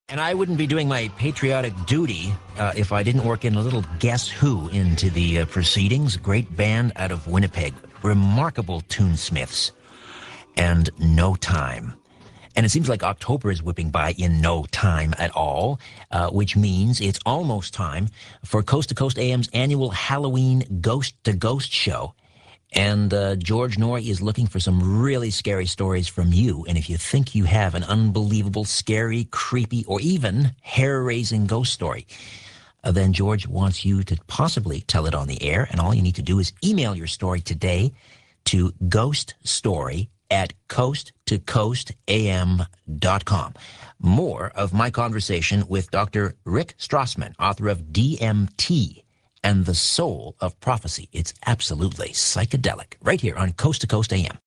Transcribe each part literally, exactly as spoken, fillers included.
And I wouldn't be doing my patriotic duty uh, if I didn't work in a little Guess Who into the uh, proceedings. Great band out of Winnipeg. Remarkable tunesmiths. And No Time. And it seems like October is whipping by in no time at all, uh, which means it's almost time for Coast to Coast A M's annual Halloween Ghost to Ghost show. And uh, George Noory is looking for some really scary stories from you. And if you think you have an unbelievable, scary, creepy, or even hair-raising ghost story, uh, then George wants you to possibly tell it on the air. And all you need to do is email your story today to ghoststory at coast to coast a m dot com. More of my conversation with Doctor Rick Strassman, author of D M T and the Soul of Prophecy. It's absolutely psychedelic, right here on Coast to Coast A M.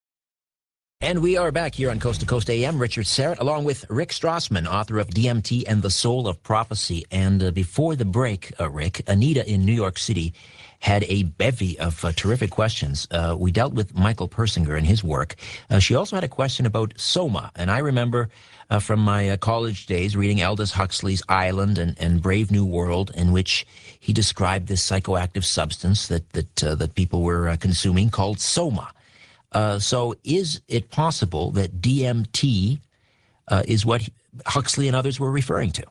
And we are back here on Coast to Coast A M. Richard Syrett, along with Rick Strassman, author of D M T and the Soul of Prophecy. And uh, before the break, uh, Rick, Anita in New York City had a bevy of uh, terrific questions. Uh, we dealt with Michael Persinger and his work. Uh, she also had a question about Soma. And I remember uh, from my uh, college days reading Aldous Huxley's Island and, and Brave New World, in which he described this psychoactive substance that, that, uh, that people were uh, consuming called Soma. Uh, so is it possible that D M T uh, is what Huxley and others were referring to?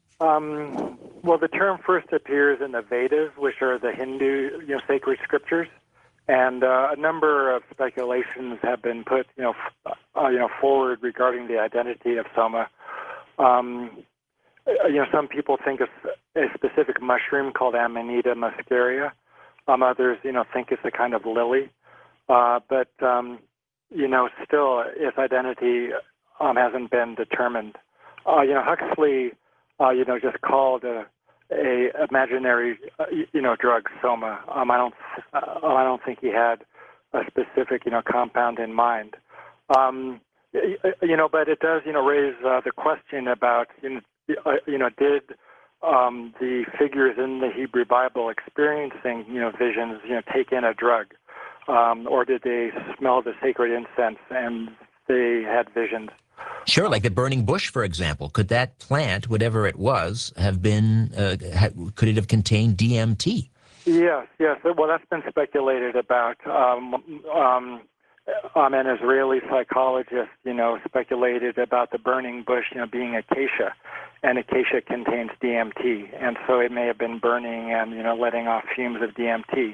Um, well, the term first appears in the Vedas, which are the Hindu, you know, sacred scriptures, and uh, a number of speculations have been put, you know, f- uh, you know, forward regarding the identity of Soma. Um, you know, some people think it's a specific mushroom called Amanita muscaria. Um, others, you know, think it's a kind of lily. Uh, but, um, you know, still its identity um, hasn't been determined. Uh, you know, Huxley, uh, you know, just called a, a imaginary, uh, you know, drug Soma. Um, I don't, uh, I don't think he had a specific, you know, compound in mind. Um, you know, but it does, you know, raise uh, the question about, you know, uh, you know, did um, the figures in the Hebrew Bible experiencing, you know, visions, you know, take in a drug? Um, or did they smell the sacred incense and they had visions? Sure, like the burning bush, for example. Could that plant, whatever it was, have been, uh, ha- could it have contained D M T? Yes, yes. Well, that's been speculated about. Um, um, um, an Israeli psychologist, you know, speculated about the burning bush, you know, being acacia, and acacia contains D M T, and so it may have been burning and, you know, letting off fumes of D M T.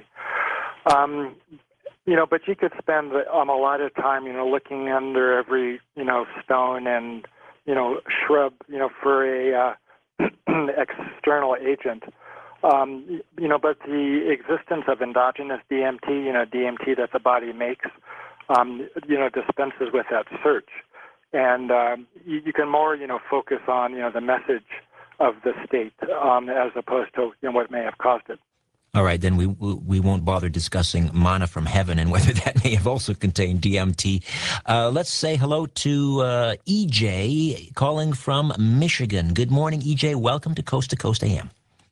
Um, You know, but you could spend um, a lot of time, you know, looking under every, you know, stone and, you know, shrub, you know, for a uh, external agent. Um, you know, but the existence of endogenous D M T, you know, D M T that the body makes, um, you know, dispenses with that search. And um, you, you can more, you know, focus on, you know, the message of the state um, as opposed to, you know, what may have caused it. All right, then we we won't bother discussing manna from heaven and whether that may have also contained D M T. Uh, let's say hello to uh, E J calling from Michigan. Good morning, E J. Welcome to Coast to Coast A M.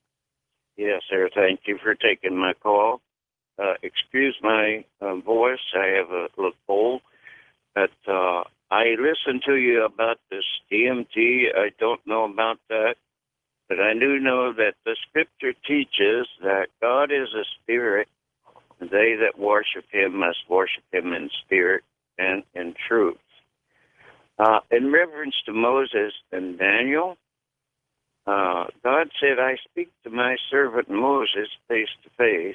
Yes, sir. Thank you for taking my call. Uh, excuse my uh, voice. I have a little cold. But uh, I listened to you about this D M T. I don't know about that. But I do know that the scripture teaches that God is a spirit. They that worship him must worship him in spirit and in truth. Uh, in reference to Moses and Daniel, uh, God said, I speak to my servant Moses face to face.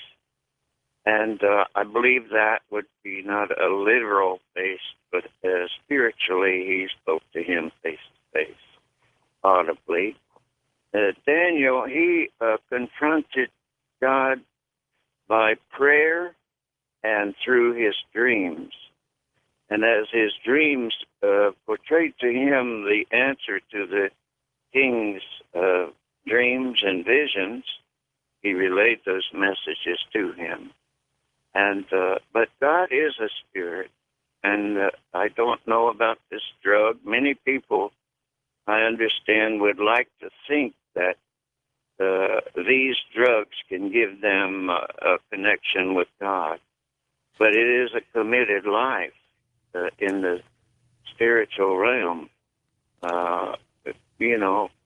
And uh, I believe that would be not a literal face, but uh, spiritually he spoke to him face to face, audibly. Uh, Daniel, he uh, confronted God by prayer and through his dreams. And as his dreams uh, portrayed to him the answer to the king's uh, dreams and visions, he relayed those messages to him. And uh, but God is a spirit, and uh, I don't know about this drug. Many people, I understand, would like to think that uh, these drugs can give them uh, a connection with God. But it is a committed life uh, in the spiritual realm. Uh, you know,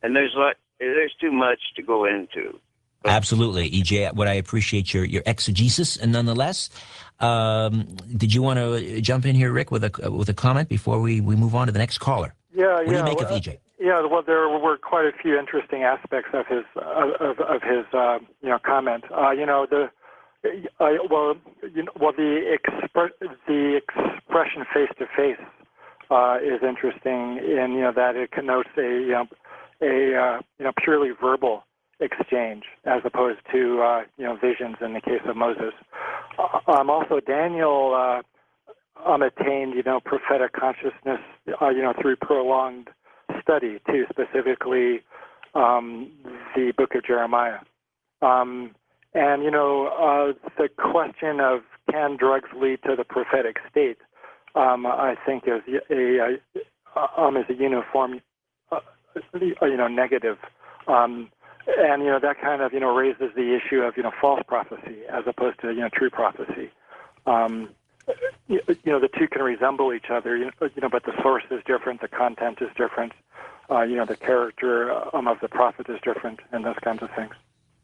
and there's like there's too much to go into. Absolutely, E J. What I appreciate your your exegesis, and nonetheless, um, did you want to jump in here, Rick, with a with a comment before we, we move on to the next caller? Yeah, what yeah. do you make well, of E J? Yeah, well, there were quite a few interesting aspects of his of, of his uh, you know comment. Uh, you know the uh, well, you know, well the expre- the expression face to face is interesting in you know that it connotes a you know a uh, you know purely verbal exchange as opposed to uh, you know visions in the case of Moses. Uh, um, also, Daniel uh, um, attained you know prophetic consciousness uh, you know through prolonged study too, specifically um, the Book of Jeremiah. Um, and you know uh, the question of can drugs lead to the prophetic state, um, I think is a, a, a um, is a uniform uh, you know negative. Um, And, you know, that kind of, you know, raises the issue of, you know, false prophecy as opposed to, you know, true prophecy. Um, you, you know, the two can resemble each other, you know, you know, but the source is different, the content is different, uh, you know, the character um, of the prophet is different, and those kinds of things.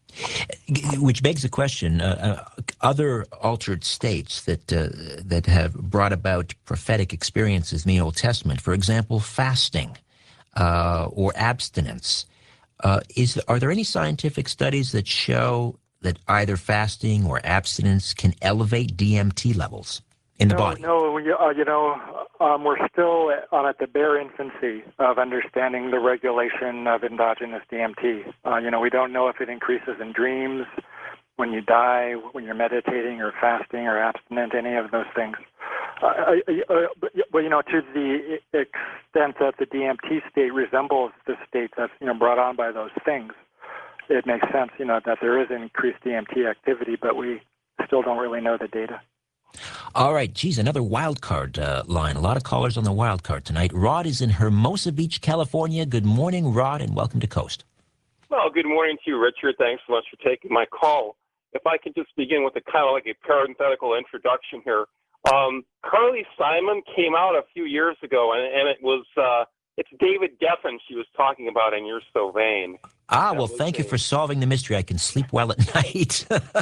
Which begs the question, uh, uh, other altered states that uh, that have brought about prophetic experiences in the Old Testament, for example, fasting uh, or abstinence, Uh, is are there any scientific studies that show that either fasting or abstinence can elevate D M T levels in the no, body? No, you, uh, you know, um, we're still um, at the bare infancy of understanding the regulation of endogenous D M T. Uh, you know, we don't know if it increases in dreams, when you die, when you're meditating or fasting or abstinent, any of those things. Uh, uh, but, but, you know, to the extent that the D M T state resembles the state that's, you know, brought on by those things, it makes sense, you know, that there is increased D M T activity, but we still don't really know the data. All right, geez, another wild card uh, line. A lot of callers on the wild card tonight. Rod is in Hermosa Beach, California. Good morning, Rod, and welcome to Coast. Well, good morning to you, Richard. Thanks so much for taking my call. If I could just begin with a kind of like a parenthetical introduction here. Um, Carly Simon came out a few years ago, and, and it was uh, it's David Geffen she was talking about in You're So Vain. Ah, well, thank you for solving the mystery. I can sleep well at night.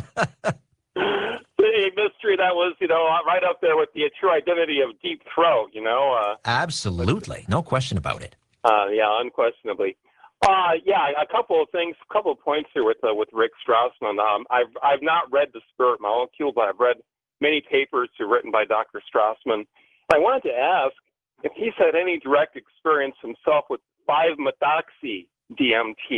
The mystery that was, you know, right up there with the true identity of Deep Throat, you know. Uh, Absolutely, no question about it. Uh, yeah, unquestionably. Uh, yeah, a couple of things, a couple of points here with uh, with Rick Strassman. Um, I've I've not read The Spirit Molecule, but I've read many papers written by Doctor Strassman. I wanted to ask if he's had any direct experience himself with five methoxy D M T.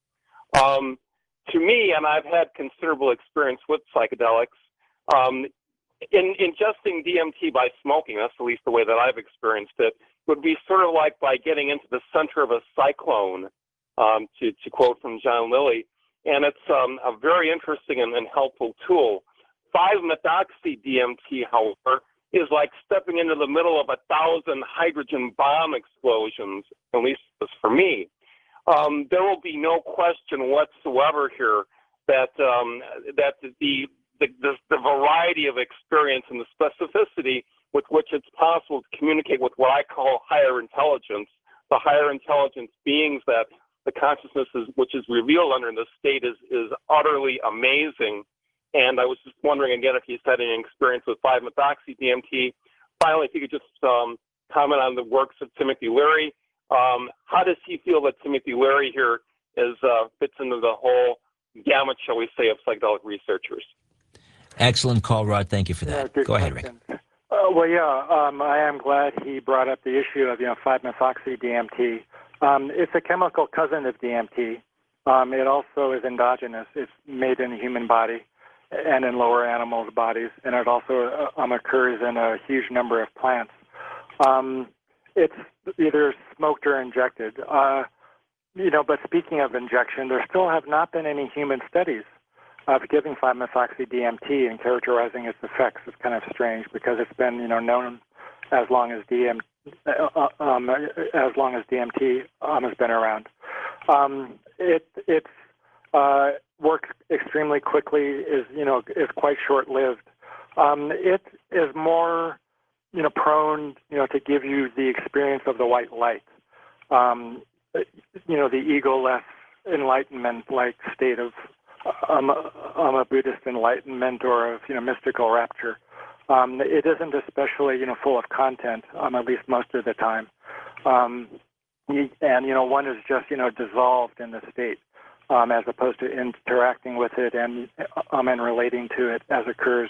Um, to me, and I've had considerable experience with psychedelics, um, in ingesting D M T by smoking, that's at least the way that I've experienced it, would be sort of like by getting into the center of a cyclone, um, to, to quote from John Lilly. And it's um, a very interesting and, and helpful tool. five methoxy D M T, however, is like stepping into the middle of a thousand hydrogen bomb explosions, at least for me. Um, there will be no question whatsoever here that um, that the, the the the variety of experience and the specificity with which it's possible to communicate with what I call higher intelligence, the higher intelligence beings that the consciousness is, which is revealed under this state is is utterly amazing. And I was just wondering, again, if he's had any experience with five methoxy D M T. Finally, if you could just um, comment on the works of Timothy Leary. Um, how does he feel that Timothy Leary here is uh, fits into the whole gamut, shall we say, of psychedelic researchers? Excellent call, Rod. Thank you for that. Yeah, Go ahead, Rick. Uh, well, yeah, um, I am glad he brought up the issue of, you know, five methoxy D M T. Um, it's a chemical cousin of D M T. Um, it also is endogenous. It's made in the human body and in lower animals' bodies, and it also uh, um, occurs in a huge number of plants. Um, it's either smoked or injected. Uh, you know, but speaking of injection, there still have not been any human studies of giving five methoxy D M T and characterizing its effects. Is kind of strange because it's been, you know, known as long as D M uh, um, as long as D M T um, has been around. Um, it it's uh, works extremely quickly. Is you know is quite short-lived. Um, it is more you know prone you know to give you the experience of the white light. Um, you know, the ego-less enlightenment-like state of um, um, a Buddhist enlightenment or of, you know, mystical rapture. Um, it isn't especially, you know, full of content, um, at least most of the time. Um, and, you know, one is just, you know, dissolved in the state um, as opposed to interacting with it and, um, and relating to it as occurs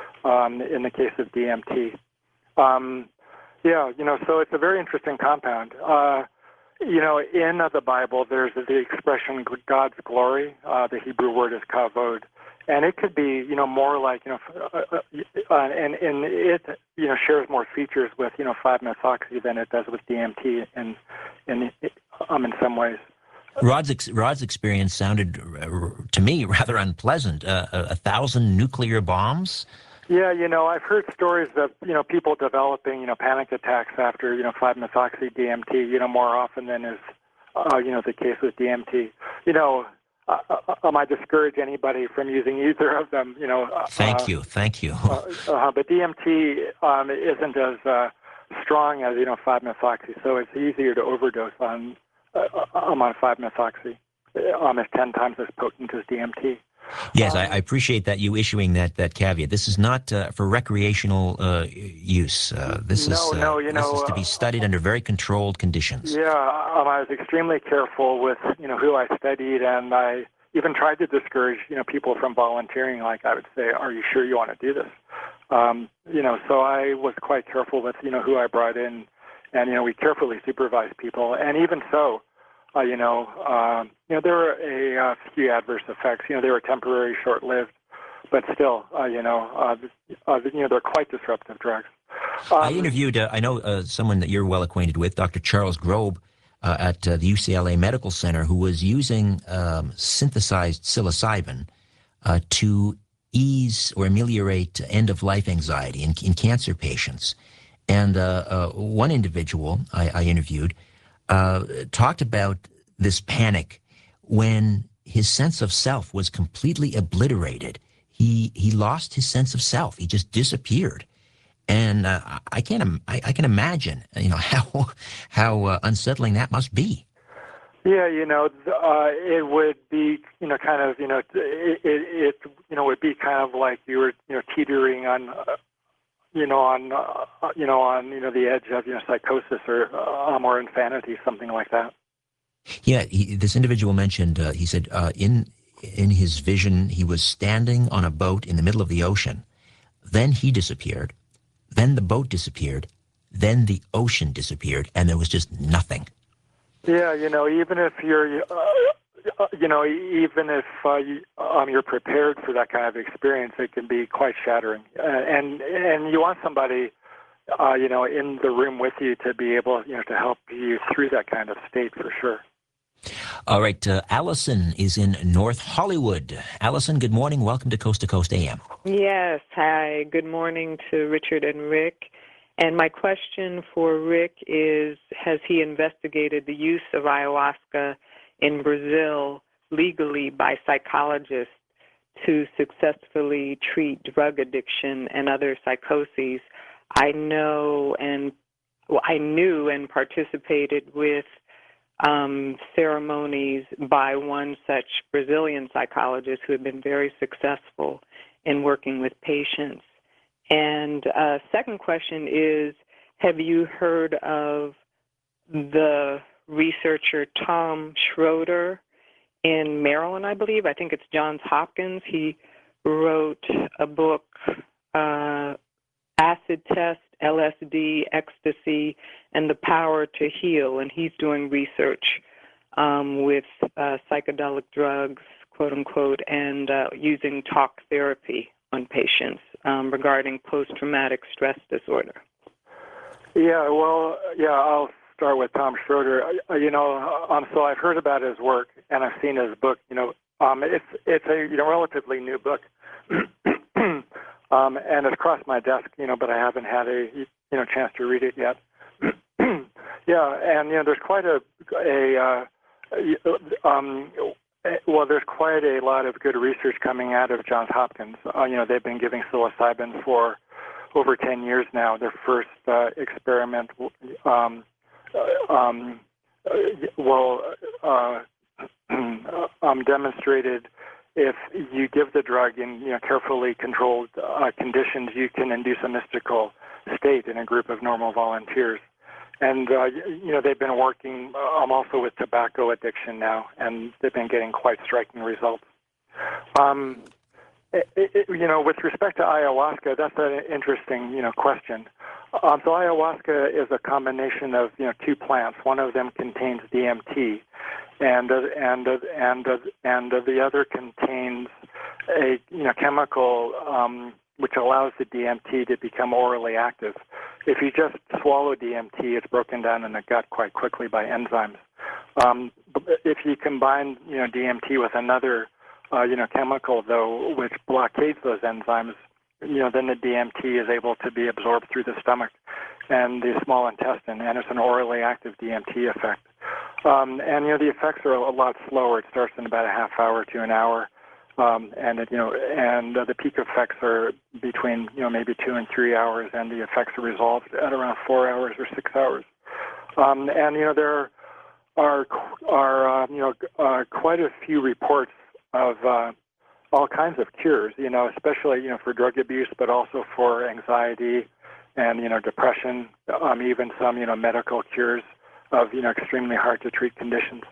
um, in the case of D M T. Um, yeah, you know, so it's a very interesting compound. Uh, you know, in uh, the Bible, there's the expression God's glory. Uh, the Hebrew word is kavod. And it could be, you know, more like, you know, uh, uh, and, and it, you know, shares more features with, you know, five methoxy than it does with D M T in, in, um, in some ways. Rod's, ex- Rod's experience sounded, uh, to me, rather unpleasant. Uh, a, a thousand nuclear bombs? Yeah, you know, I've heard stories of, you know, people developing, you know, panic attacks after, you know, five methoxy D M T, you know, more often than is, uh, you know, the case with D M T. You know, Uh, um, I discourage anybody from using either of them. You know. Thank uh, you, thank you. uh, uh, but D M T um, isn't as uh, strong as, you know, five methoxy, so it's easier to overdose on uh, um, on five methoxy. Um, it's ten times as potent as D M T. Yes, um, I, I appreciate that you issuing that, that caveat. This is not uh, for recreational uh, use. Uh, this no, is uh, no, you this know, is to be studied uh, under very controlled conditions. Yeah, um, I was extremely careful with, you know, who I studied, and I even tried to discourage, you know, people from volunteering. Like, I would say, "Are you sure you want to do this?" Um, you know, so I was quite careful with, you know, who I brought in, and, you know, we carefully supervised people, and even so. Uh, you know, um, you know, there were a uh, few adverse effects. You know, they were temporary, short-lived, but still, uh, you know, uh, uh, you know, they're quite disruptive drugs. Um, I interviewed, uh, I know uh, someone that you're well acquainted with, Doctor Charles Grobe, uh, at uh, the U C L A Medical Center, who was using um, synthesized psilocybin uh, to ease or ameliorate end-of-life anxiety in, in cancer patients. And uh, uh, one individual I, I interviewed Uh, talked about this panic when his sense of self was completely obliterated. He he lost his sense of self. He just disappeared, and uh, I can't I, I can imagine, you know, how how uh, unsettling that must be. Yeah, you know, uh, it would be, you know, kind of, you know, it, it, it you know would be kind of like you were, you know, teetering on. Uh, you know, on, uh, you know, on, you know, the edge of, you know, psychosis or, um, or insanity, something like that. Yeah, he, this individual mentioned, uh, he said, uh, in in his vision, he was standing on a boat in the middle of the ocean. Then he disappeared. Then the boat disappeared. Then the ocean disappeared, and there was just nothing. Yeah, you know, even if you're, uh, you know, even if uh, you, um, you're prepared for that kind of experience, it can be quite shattering. Uh, and and you want somebody, uh, you know, in the room with you to be able, you know, to help you through that kind of state for sure. All right, uh, Allison is in North Hollywood. Allison, good morning. Welcome to Coast to Coast A M. Yes, hi. Good morning to Richard and Rick. And my question for Rick is, has he investigated the use of ayahuasca in Brazil legally by psychologists to successfully treat drug addiction and other psychoses? I know and well, I knew and participated with um, ceremonies by one such Brazilian psychologist who had been very successful in working with patients. And uh, second question is, have you heard of the researcher Tom Schroeder in Maryland, I believe? I think it's Johns Hopkins. He wrote a book, uh, Acid Test, L S D, Ecstasy, and the Power to Heal, and he's doing research um, with uh, psychedelic drugs, quote unquote, and uh, using talk therapy on patients um, regarding post-traumatic stress disorder. Yeah, well, yeah, I'll start with Tom Schroeder. Uh, you know, um, so I've heard about his work and I've seen his book. You know, um, it's it's a you know relatively new book, um, and it's crossed my desk. You know, but I haven't had a you know chance to read it yet. Yeah, and you know, there's quite a a uh, um, well, there's quite a lot of good research coming out of Johns Hopkins. Uh, you know, they've been giving psilocybin for over ten years now. Their first uh, experiment um, uh, um, well, uh, um, demonstrated if you give the drug in you know carefully controlled uh, conditions, you can induce a mystical state in a group of normal volunteers. And uh, you know they've been working um, also with tobacco addiction now, and they've been getting quite striking results. Um, it, it, you know, with respect to ayahuasca, that's an interesting you know question. Um, so ayahuasca is a combination of you know two plants. One of them contains D M T, and uh, and uh, and uh, and uh, the other contains a you know chemical um, which allows the D M T to become orally active. If you just swallow D M T, it's broken down in the gut quite quickly by enzymes. Um, if you combine you know D M T with another uh, you know chemical though, which blockades those enzymes, you know, then the D M T is able to be absorbed through the stomach and the small intestine, and it's an orally active D M T effect. Um, and, you know, the effects are a lot slower. It starts in about a half hour to an hour, um, and, it, you know, and uh, the peak effects are between, you know, maybe two and three hours, and the effects are resolved at around four hours or six hours. Um, and, you know, there are, are uh, you know, uh, quite a few reports of uh, all kinds of cures, you know, especially, you know, for drug abuse, but also for anxiety and, you know, depression, um, even some, you know, medical cures of, you know, extremely hard to treat conditions.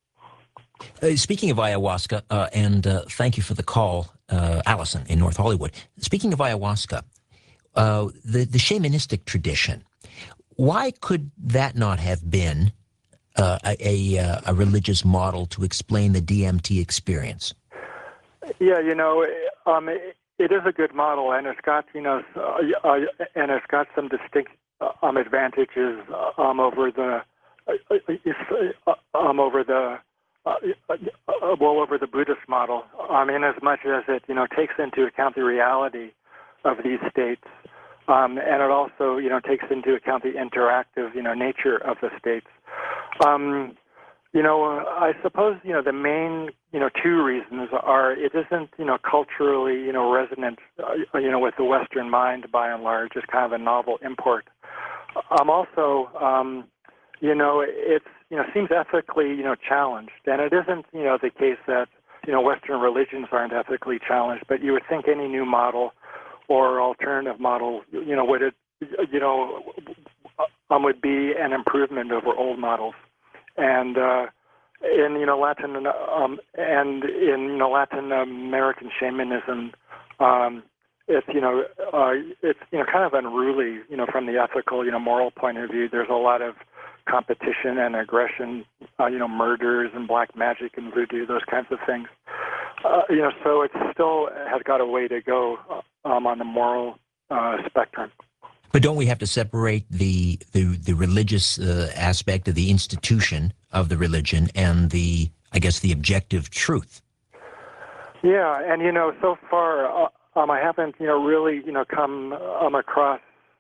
Uh, speaking of ayahuasca, uh, and uh, thank you for the call, uh, Allison in North Hollywood. Speaking of ayahuasca, uh, the, the shamanistic tradition, why could that not have been uh, a, a, a religious model to explain the D M T experience? Yeah, you know, um, it, it is a good model, and it's got, you know, uh, uh, and it's got some distinct uh, um, advantages um, over the, uh, um, over the, uh, uh, well, over the Buddhist model. I mean, as much as it, you know, takes into account the reality of these states, um, and it also, you know, takes into account the interactive, you know, nature of the states. Um, You know, uh, I suppose, you know, the main, you know, two reasons are it isn't, you know, culturally, you know, resonant, uh, you know, with the Western mind by and large. It's kind of a novel import. Um, also, um, you know, it's, you know, seems ethically, you know, challenged. And it isn't, you know, the case that, you know, Western religions aren't ethically challenged, but you would think any new model or alternative model, you know, would it, you know, um, would be an improvement over old models. And uh, in you know Latin um, and in you know Latin American shamanism, um, it's you know uh, it's you know kind of unruly you know from the ethical you know moral point of view. There's a lot of competition and aggression, uh, you know murders and black magic and voodoo, those kinds of things. Uh, you know, so it still has got a way to go um, on the moral uh, spectrum. But don't we have to separate the the, the religious uh, aspect of the institution of the religion and the, I guess, the objective truth? Yeah, and you know, so far uh, um, I haven't you know really you know come um, across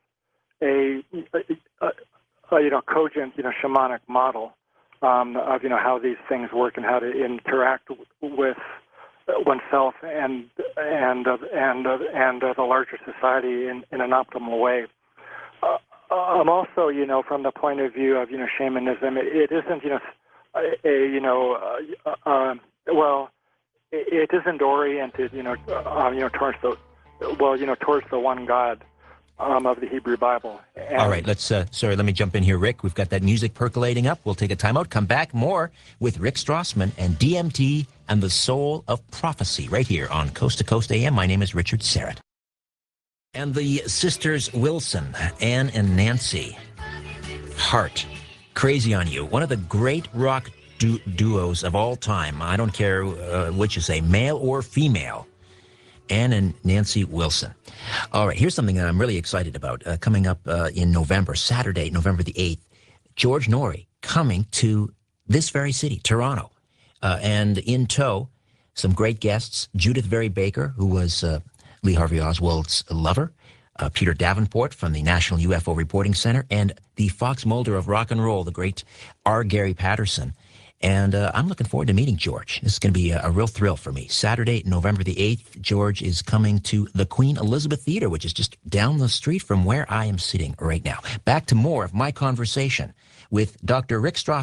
a, a, a you know cogent you know shamanic model um, of you know how these things work and how to interact with oneself and and uh, and uh, and uh, the larger society in, in an optimal way. Uh, um, also, you know, from the point of view of, you know, shamanism, it, it isn't, you know, a, a you know, uh, uh, well, it, it isn't oriented, you know, uh, you know, towards the, well, you know, towards the one God um, of the Hebrew Bible. And all right, let's, uh, sorry, let me jump in here, Rick. We've got that music percolating up. We'll take a timeout, come back more with Rick Strassman and D M T and the Soul of Prophecy right here on Coast to Coast A M. My name is Richard Serrett. And the sisters Wilson, Ann and Nancy Hart, Crazy on You, one of the great rock du- duos of all time. I don't care uh, which you say, male or female. Ann and Nancy Wilson. All right, here's something that I'm really excited about. Uh, coming up uh, in November, Saturday, November the eighth, George Norrie coming to this very city, Toronto. Uh, and in tow, some great guests, Judith Very Baker, who was uh, Lee Harvey Oswald's lover, uh, Peter Davenport from the National U F O Reporting Center, and the Fox Mulder of rock and roll, the great R. Gary Patterson. And uh, I'm looking forward to meeting George. This is going to be a, a real thrill for me. Saturday, November the eighth, George is coming to the Queen Elizabeth Theater, which is just down the street from where I am sitting right now. Back to more of my conversation with Doctor Rick Strassman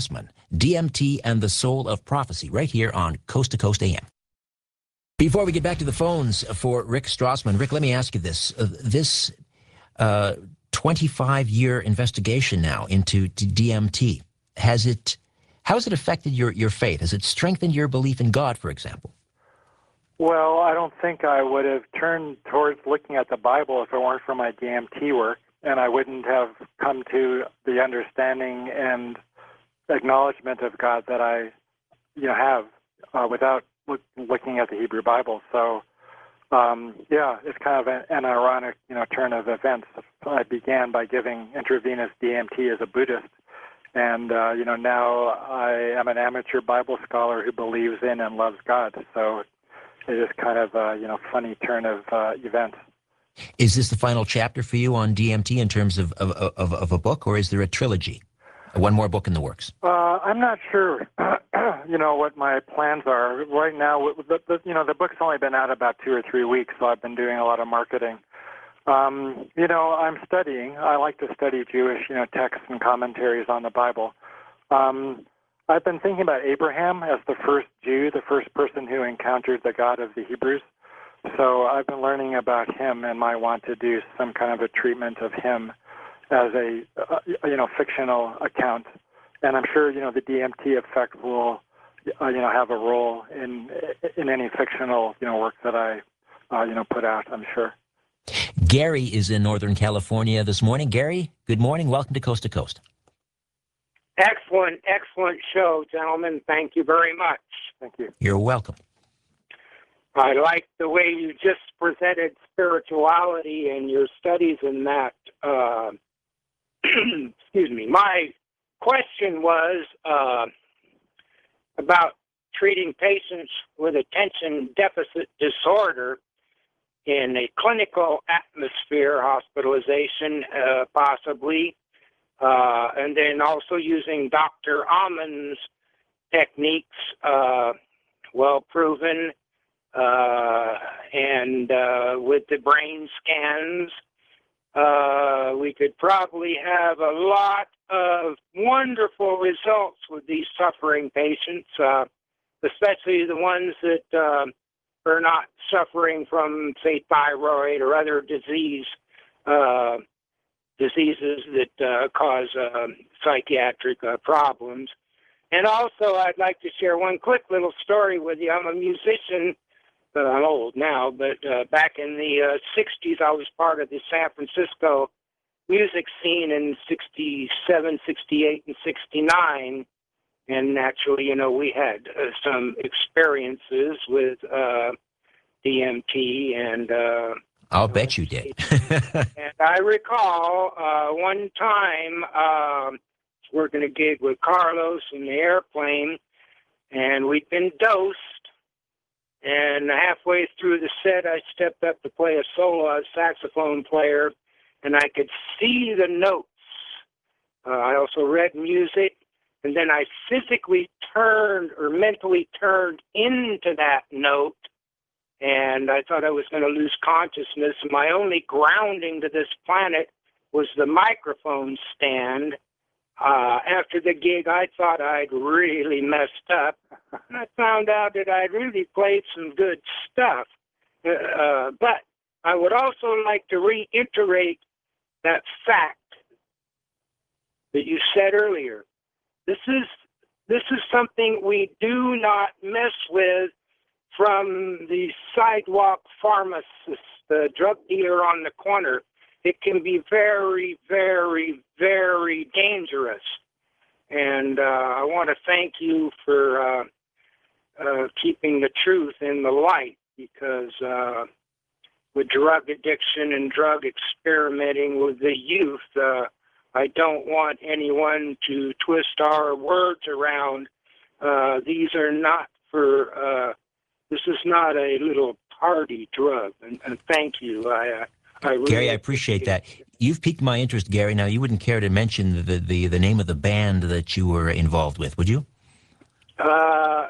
D M T and the Soul of Prophecy, right here on Coast to Coast A M. Before we get back to the phones for Rick Strassman, Rick, let me ask you this. Uh, this uh, twenty-five-year investigation now into D M T, has it, how has it affected your, your faith? Has it strengthened your belief in God, for example? Well, I don't think I would have turned towards looking at the Bible if it weren't for my D M T work, and I wouldn't have come to the understanding and acknowledgement of God that I, you know, have uh, without look, looking at the Hebrew Bible. So, um, yeah, it's kind of an, an ironic, you know, turn of events. I began by giving intravenous D M T as a Buddhist, and uh, you know, now I am an amateur Bible scholar who believes in and loves God. So it is kind of a, you know, funny turn of uh, events. Is this the final chapter for you on D M T in terms of of, of, of a book, or is there a trilogy? One more book in the works? Uh, I'm not sure, you know, what my plans are. Right now, the, the, you know, the book's only been out about two or three weeks, so I've been doing a lot of marketing. Um, you know, I'm studying. I like to study Jewish, you know, texts and commentaries on the Bible. Um, I've been thinking about Abraham as the first Jew, the first person who encountered the God of the Hebrews. So I've been learning about him and might want to do some kind of a treatment of him as a, uh, you know, fictional account. And I'm sure, you know, the D M T effect will, uh, you know, have a role in in any fictional, you know, work that I, uh, you know, put out, I'm sure. Gary is in Northern California this morning. Gary, good morning. Welcome to Coast to Coast. Excellent, excellent show, gentlemen. Thank you very much. Thank you. You're welcome. I like the way you just presented spirituality and your studies in that. Uh, excuse me. My question was uh, about treating patients with attention deficit disorder in a clinical atmosphere, hospitalization uh, possibly, uh, and then also using Doctor Amon's techniques, uh, well proven, uh, and uh, with the brain scans, uh, we could probably have a lot of wonderful results with these suffering patients, uh, especially the ones that uh, are not suffering from, say, thyroid or other disease uh, diseases that uh, cause uh, psychiatric uh, problems. And also, I'd like to share one quick little story with you. I'm a musician. Uh, I'm old now, but uh, back in the uh, sixties, I was part of the San Francisco music scene in sixty-seven, sixty-eight, and sixty-nine. And naturally, you know, we had uh, some experiences with uh, D M T and... Uh, I'll bet you did. And I recall uh, one time uh, working a gig with Carlos in the airplane, and we'd been dosed. And halfway through the set, I stepped up to play a solo as saxophone player, and I could see the notes. Uh, I also read music, and then I physically turned or mentally turned into that note, and I thought I was going to lose consciousness. My only grounding to this planet was the microphone stand. Uh, after the gig, I thought I'd really messed up. And I found out that I'd really played some good stuff. Uh, but I would also like to reiterate that fact that you said earlier. This is this is something we do not mess with from the sidewalk pharmacist, the drug dealer on the corner. It can be very, very, very dangerous. And uh, I want to thank you for uh, uh, keeping the truth in the light, because uh, with drug addiction and drug experimenting with the youth, uh, I don't want anyone to twist our words around. Uh, these are not for, uh, this is not a little party drug. And, and thank you. I, uh, I really Gary, I appreciate that. You've piqued my interest, Gary. Now, you wouldn't care to mention the, the, the name of the band that you were involved with, would you? Uh,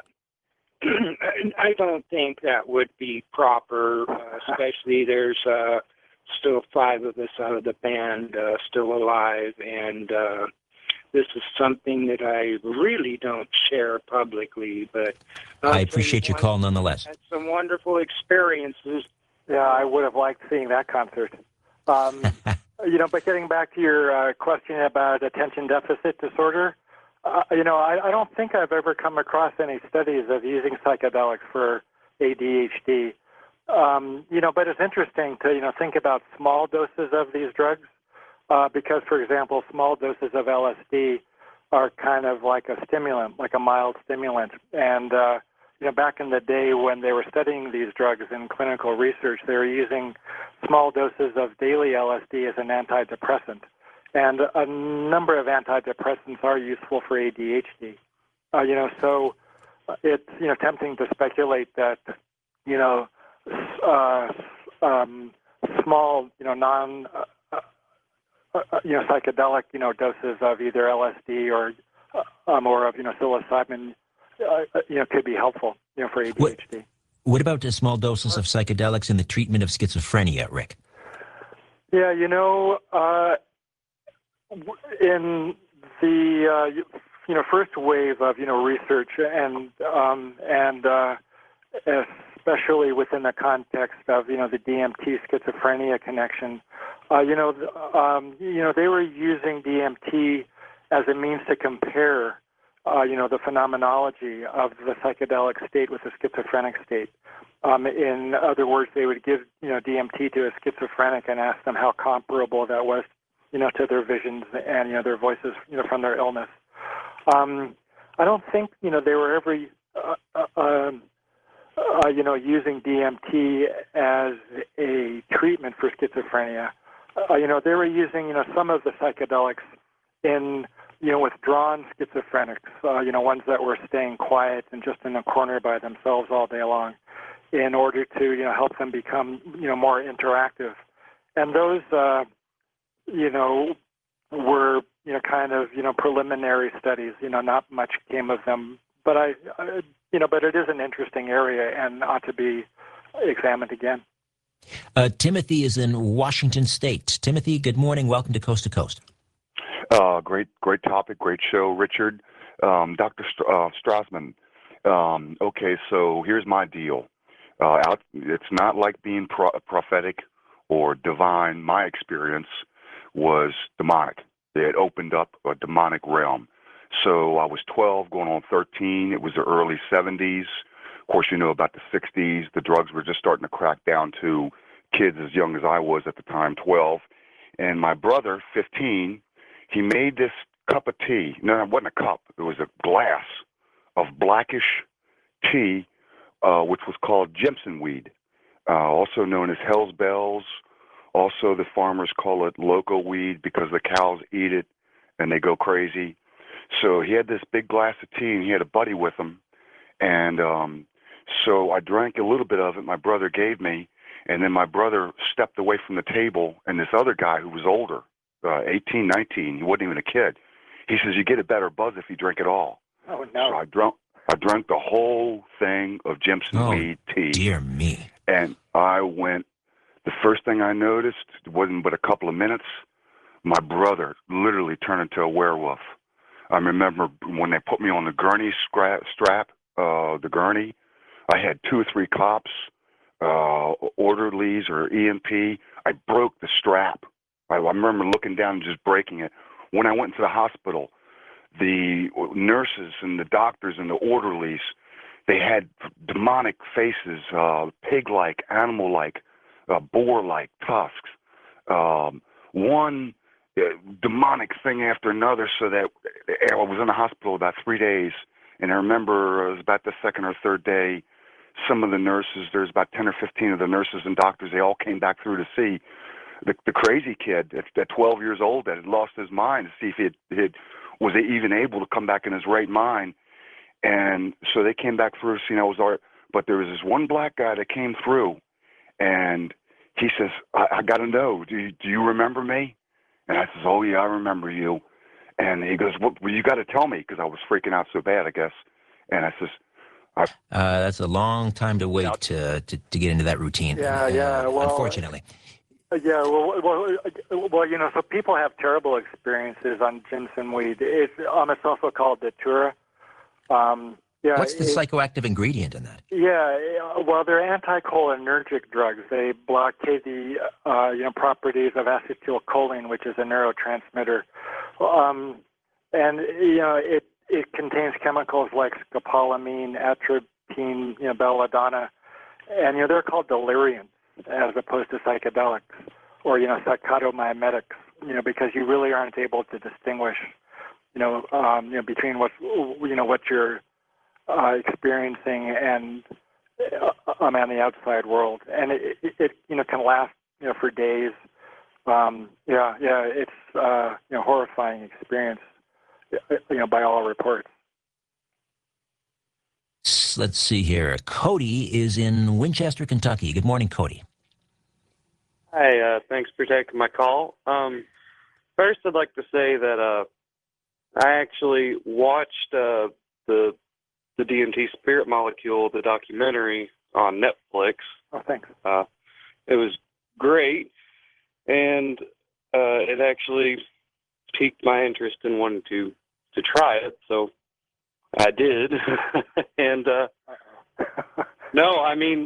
I don't think that would be proper, uh, especially there's uh, still five of us out of the band uh, still alive, and uh, this is something that I really don't share publicly, but I appreciate your call nonetheless. Had some wonderful experiences. Yeah, I would have liked seeing that concert. Um, you know, but getting back to your uh, question about attention deficit disorder, uh, you know, I, I don't think I've ever come across any studies of using psychedelics for A D H D. Um, you know, but it's interesting to, you know, think about small doses of these drugs uh, because, for example, small doses of L S D are kind of like a stimulant, like a mild stimulant. And, uh, you know, back in the day when they were studying these drugs in clinical research, they were using small doses of daily L S D as an antidepressant. And a number of antidepressants are useful for A D H D. Uh, you know, so it's, you know, tempting to speculate that, you know, uh, um, small, you know, non, uh, uh, you know, psychedelic, you know, doses of either L S D or uh, um, or of, you know, psilocybin, uh, you know, could be helpful, you know, for A D H D. What, what about the small doses of psychedelics in the treatment of schizophrenia, Rick? Yeah, you know, uh, in the uh, you know first wave of you know research and um, and uh, especially within the context of you know the D M T schizophrenia connection, uh, you know um, you know they were using D M T as a means to compare uh, you know the phenomenology of the psychedelic state with the schizophrenic state. Um, in other words, they would give you know D M T to a schizophrenic and ask them how comparable that was, you know, to their visions and you know their voices, you know, from their illness. Um, I don't think you know they were ever, uh, uh, um, uh, you know, using D M T as a treatment for schizophrenia. Uh, you know, they were using you know some of the psychedelics in you know withdrawn schizophrenics, uh, you know, ones that were staying quiet and just in a corner by themselves all day long, in order to you know help them become you know more interactive, and those uh, you know were you know kind of you know preliminary studies. You know, not much came of them, but I, I you know but it is an interesting area and ought to be examined again. Uh, Timothy is in Washington State. Timothy, good morning. Welcome to Coast to Coast. Uh, great, great topic, great show, Richard. Um, Doctor St- uh, Strassman. Um, okay, so here's my deal. Uh, out, it's not like being pro- prophetic or divine. My experience was demonic. It opened up a demonic realm. So I was twelve, going on thirteen. It was the early seventies. Of course, you know about the sixties. The drugs were just starting to crack down to kids as young as I was at the time, twelve. And my brother, fifteen, he made this cup of tea. No, it wasn't a cup. It was a glass of blackish tea, uh, which was called Jimson weed, uh, also known as Hell's Bells. Also, the farmers call it loco weed because the cows eat it and they go crazy. So he had this big glass of tea, and he had a buddy with him. And um, so I drank a little bit of it my brother gave me, and then my brother stepped away from the table, and this other guy who was older, uh, eighteen, nineteen, he wasn't even a kid, he says, you get a better buzz if you drink it all. Oh, no. So I drank, I drank the whole thing of Jimson Oh, weed tea. dear me. And I went, the first thing I noticed, it wasn't but a couple of minutes, my brother literally turned into a werewolf. I remember when they put me on the gurney strap, strap uh, the gurney, I had two or three cops, uh, orderlies or E M P. I broke the strap. I, I remember looking down and just breaking it. When I went to the hospital, the nurses and the doctors and the orderlies, they had demonic faces, uh, pig-like, animal-like, uh, boar-like tusks. Um, one uh, demonic thing after another, so that I was in the hospital about three days, and I remember it was about the second or third day, some of the nurses, there's about ten or fifteen of the nurses and doctors, they all came back through to see the, the crazy kid at, at twelve years old that had lost his mind, to see if he had, he had, was even able to come back in his right mind. And so they came back through, seeing I was all right. But there was this one black guy that came through, and he says, I, I got to know, do you, do you remember me? And I says, oh, yeah, I remember you. And he goes, well, well you got to tell me, because I was freaking out so bad, I guess. And I says, I, Uh, that's a long time to wait to, to, to get into that routine. Yeah, uh, yeah, well, unfortunately. Yeah, well, well, well, you know, so people have terrible experiences on ginseng weed. It's, um, it's also called datura. Um, yeah, What's the it, psychoactive ingredient in that? Yeah, well, they're anticholinergic drugs. They blockade the uh, you know properties of acetylcholine, which is a neurotransmitter, um, and you know it it contains chemicals like scopolamine, atropine, you know, belladonna, and you know they're called deliriants as opposed to psychedelics or you know psychotomimetics. You know because you really aren't able to distinguish you know um, you know between what's you know what you're Uh, experiencing and uh, um, on the outside world, and it, it, it you know can last you know for days. Um, yeah, yeah, it's uh, you know horrifying experience, you know by all reports. Let's see here. Cody is in Winchester, Kentucky. Good morning, Cody. Hi, uh, thanks for taking my call. Um, first, I'd like to say that uh, I actually watched uh, the the D M T Spirit Molecule, the documentary on Netflix. Oh, thanks. Uh, it was great, and uh, it actually piqued my interest in wanting to, to try it, so I did. and, uh, no, I mean,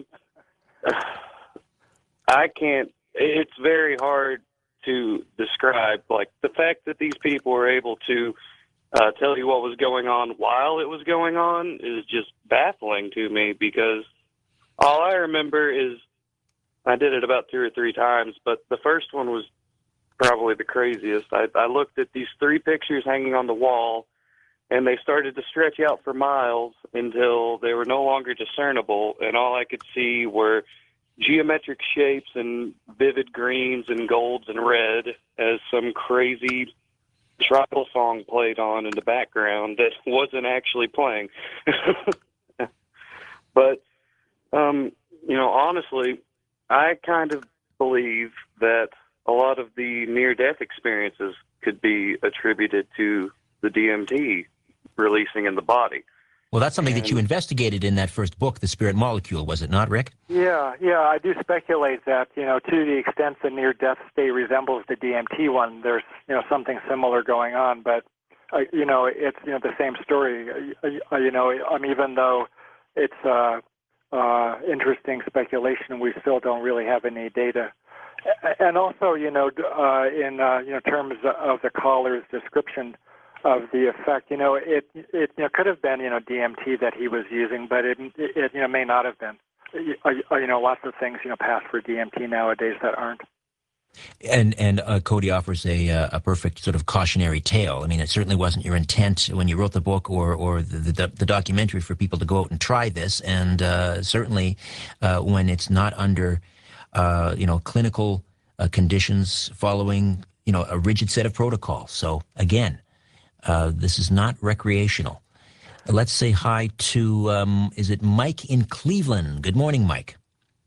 I can't, it's very hard to describe, like, the fact that these people were able to Uh, tell you what was going on while it was going on is just baffling to me, because all I remember is I did it about two or three times, but the first one was probably the craziest. I, I looked at these three pictures hanging on the wall, and they started to stretch out for miles until they were no longer discernible, and all I could see were geometric shapes and vivid greens and golds and red as some crazy tribal song played on in the background that wasn't actually playing. But, um, you know, honestly, I kind of believe that a lot of the near-death experiences could be attributed to the D M T releasing in the body. Well, that's something and, that you investigated in that first book, The Spirit Molecule, was it not, Rick? Yeah, yeah, I do speculate that, you know, to the extent the near-death state resembles the D M T one, there's, you know, something similar going on. But, uh, you know, it's, you know, the same story. Uh, you know, um, even though it's uh, uh, interesting speculation, we still don't really have any data. And also, you know, uh, in, uh, you know, terms of the caller's description of the effect, you know, it it you know, could have been, you know, D M T that he was using, but it, it you know, may not have been. You know, lots of things, you know, pass for D M T nowadays that aren't. And and uh, Cody offers a uh, a perfect sort of cautionary tale. I mean, it certainly wasn't your intent when you wrote the book or or the the, the documentary for people to go out and try this. And uh, certainly uh, when it's not under uh, you know clinical uh, conditions, following you know a rigid set of protocols. So again, uh, this is not recreational. Let's say hi to um, is it Mike in Cleveland? Good morning, Mike.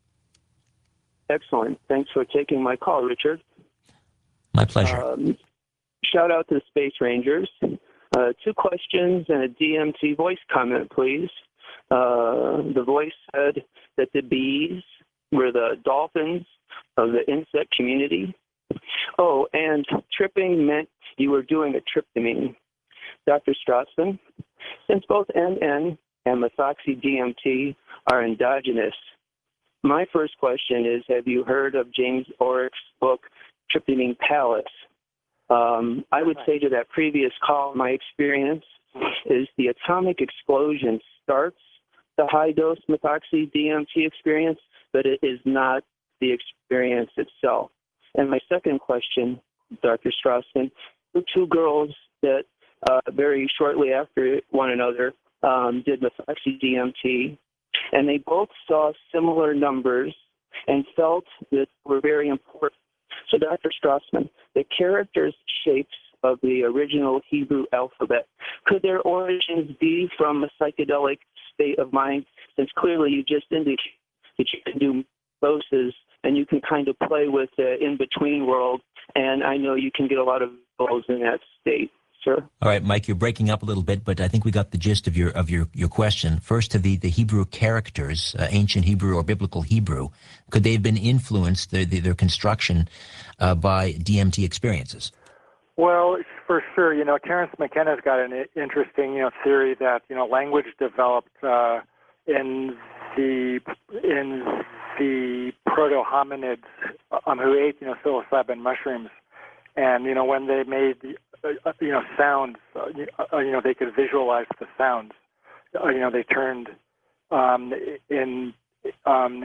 Excellent. Thanks for taking my call, Richard. My pleasure. Um, shout out to the Space Rangers. Uh, two questions and a D M T voice comment, please. Uh, the voice said that the bees were the dolphins of the insect community. Oh, and tripping meant you were doing a tryptamine. Doctor Strassman, since both N N and methoxy D M T are endogenous, my first question is, have you heard of James Oreck's book, Tryptamine Palace? Um, I would say to that previous call, my experience is the atomic explosion starts the high-dose methoxy D M T experience, but it is not the experience itself. And my second question, Doctor Strassman, the two girls that uh, very shortly after one another um, did methoxy D M T, and they both saw similar numbers and felt that were very important. So, Doctor Strassman, the characters, shapes of the original Hebrew alphabet, could their origins be from a psychedelic state of mind? Since clearly you just indicated that you can do doses and you can kind of play with the in-between world, and I know you can get a lot of goals in that state. sir. All right, Mike, you're breaking up a little bit, but I think we got the gist of your of your, your question. First, to the, the Hebrew characters, uh, ancient Hebrew or biblical Hebrew, could they have been influenced, their, their, their construction, uh, by D M T experiences? Well, for sure. You know, Terence McKenna's got an interesting, you know, theory that, you know, language developed uh, in the in the proto-hominids um, who ate, you know, psilocybin mushrooms. And, you know, when they made, uh, you know, sounds, uh, you know, they could visualize the sounds. Uh, you know, they turned um, in um,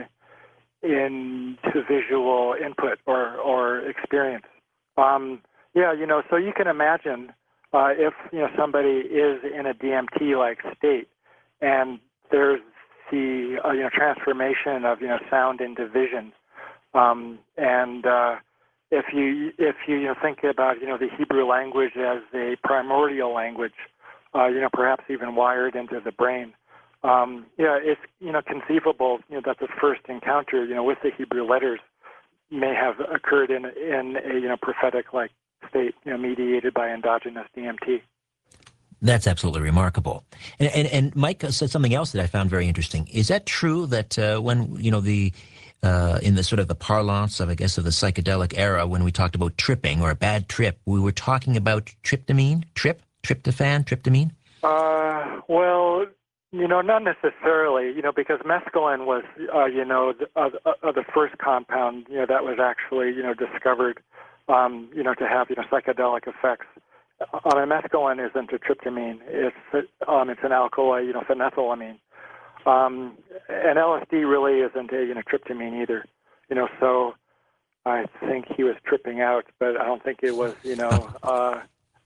into visual input or, or experience. Um, yeah, you know, so you can imagine uh, if, you know, somebody is in a D M T-like state and there's the, uh, you know, transformation of, you know, sound into vision. Um, and, uh, If you if you, you know, think about, you know, the Hebrew language as a primordial language, uh, you know, perhaps even wired into the brain, um, yeah, it's, you know, conceivable, you know, that the first encounter, you know, with the Hebrew letters may have occurred in in a, you know, prophetic-like state, you know, mediated by endogenous D M T. That's absolutely remarkable. And, and and Mike said something else that I found very interesting. Is that true that uh, when, you know, the Uh, in the sort of the parlance of, I guess, of the psychedelic era, when we talked about tripping or a bad trip, we were talking about tryptamine, trip, tryptophan, tryptamine? Uh, well, you know, not necessarily, you know, because mescaline was, uh, you know, the, uh, uh, the first compound, you know, that was actually, you know, discovered, um, you know, to have, you know, psychedelic effects. Uh, and mescaline isn't a tryptamine. It's, um, it's an alkaloid, you know, phenethylamine. Um, and L S D really isn't a, you know, tryptamine either, you know, so I think he was tripping out, but I don't think it was, you know, uh,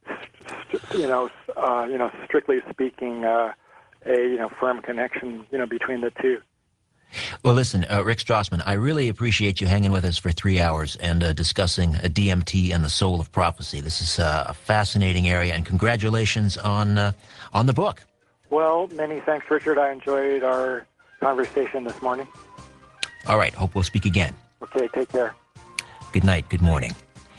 st- you know, uh, you know, strictly speaking, uh, a, you know, firm connection, you know, between the two. Well, listen, uh, Rick Strassman, I really appreciate you hanging with us for three hours and uh, discussing uh, D M T and the soul of prophecy. This is uh, a fascinating area, and congratulations on uh, on the book. Well, many thanks, Richard. I enjoyed our conversation this morning. All right. Hope we'll speak again. Okay, take care. Good night. Good morning.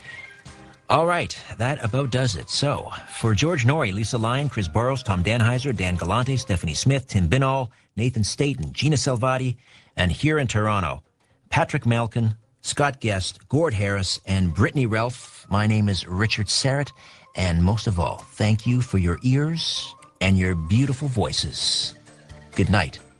All right. That about does it. So, for George Norrie, Lisa Lyon, Chris Burrows, Tom Danheiser, Dan Galante, Stephanie Smith, Tim Binnall, Nathan Staten, Gina Salvati, and here in Toronto, Patrick Malkin, Scott Guest, Gord Harris, and Brittany Relf. My name is Richard Serrett, and most of all, thank you for your ears and your beautiful voices. Good night.